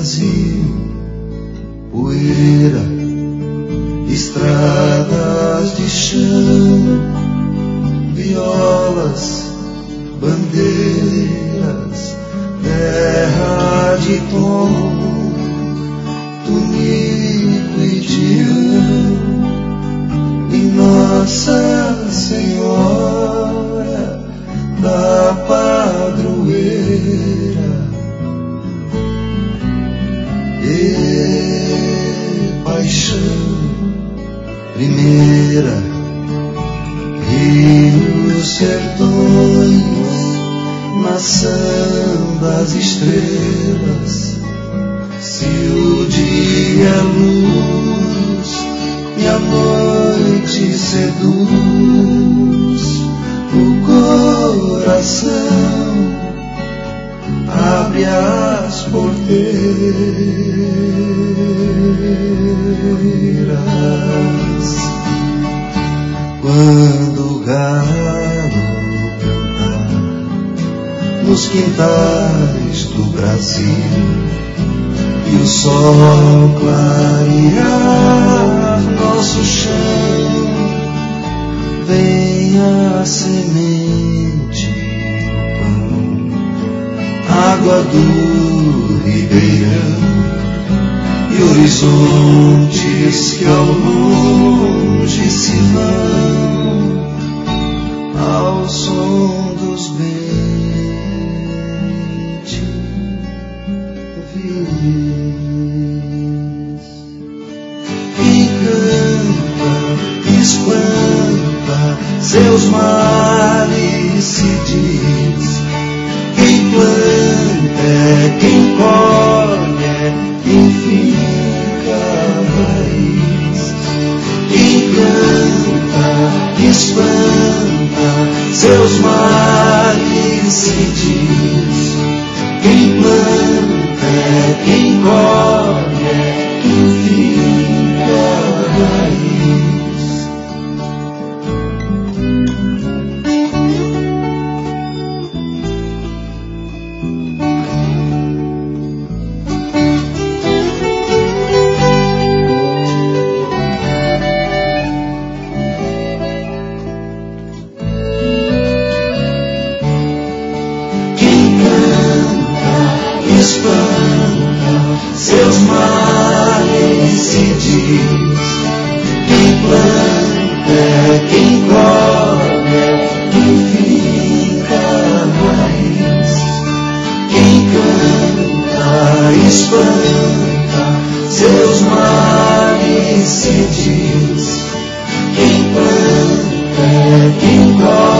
Brasil, poeira, estradas de chão, violas, bandeiras, terra de tom, tunico e tião, e Nossa Senhora da Padroeira. E paixão primeira, rios, sertões, nação das estrelas. Se o dia é luz e a noite seduz o coração, abre as porteiras. Quando o galo cantar nos quintais do Brasil e o sol clarear nosso chão, vem a semente, água do ribeirão e horizontes que ao longe se vão ao som dos bem-te-viis. Quem canta, espanta seus males, se diz. Quem planta é quem colhe, quem fica a raiz. Quem canta, espanta seus males, se diz. Quem planta é quem colhe, quem fica a raiz. Seus males, se diz. Quem planta é quem colhe, quem fica a raiz. Quem canta, espanta seus males, se diz. Quem planta é quem colhe.